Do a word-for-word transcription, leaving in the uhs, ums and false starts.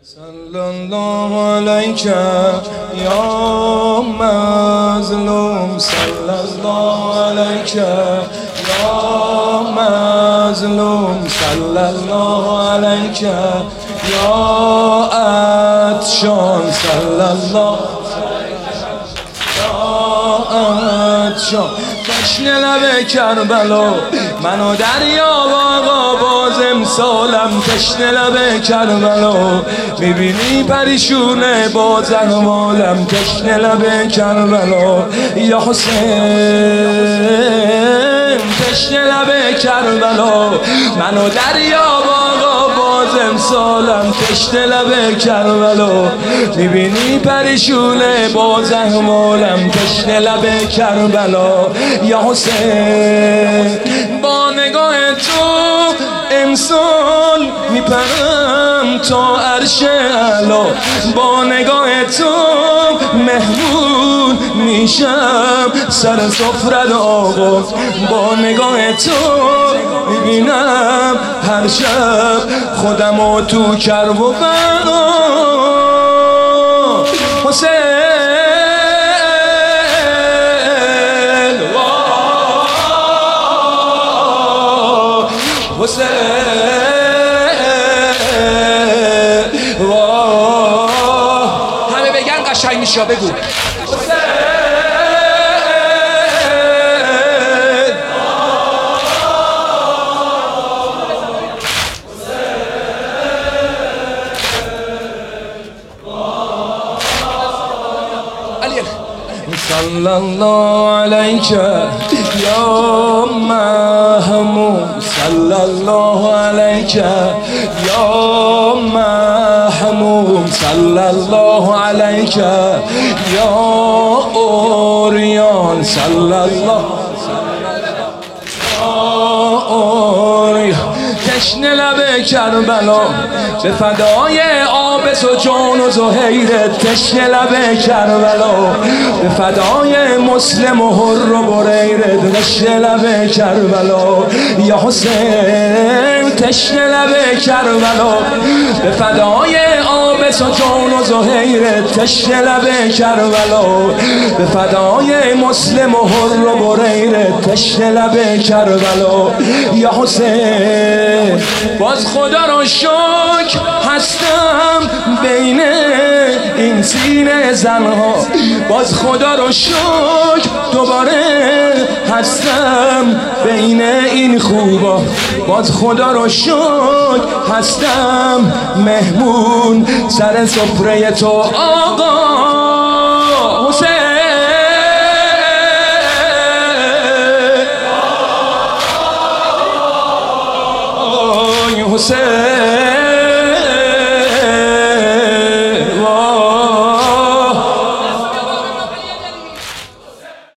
صلی الله علیک یا مظلوم، صلی الله علیک یا مظلوم، صلی الله علیک یا عطشان، صلی الله یا عطشان. تشنه لب کربلا منو دریاب آقا، باز امسالم تشنه لب کربلا. میبینی پریشونه باز احوالم، تشنه لب کربلا. یا حسین تشنه لب کربلا منو دریاب آقا، باز امسالم تشنه لب کربلا. میبینی پریشونه باز احوالم، تشنه لب کربلا. یا حسین با نگاه تو امسال میپرم تا عرش اعلا، با نگاه تو مهمون میشم سر سفرت آقا، با نگاه تو میبینم هر شب خودمو تو کرب و بنا. حسین حسین همه بگن قشنگ میشه، بگو صلی الله علیک یا محمود، صلی الله علیک یا محمود، صلی الله علیک یا اوریان، صلی الله تشنه لب کربلا به فدای آبس و جان و زهیرت، تشنه لب کربلا به فدای مسلم و حر و بریرت، تشنه لب کربلا. یا حسین تشنه لب کربلا به فدای آبس و جان و زهیرت، تشنه لب کربلا به فدای مسلم و حر و بریرت، تشنه لب کربلا. یا حسین باز خدا را شکر هستم بین این سینه زنها، باز خدا را شکر دوباره هستم بین این خوبا، باز خدا را شکر هستم مهمون سر سفره تو آقا. حسین حسین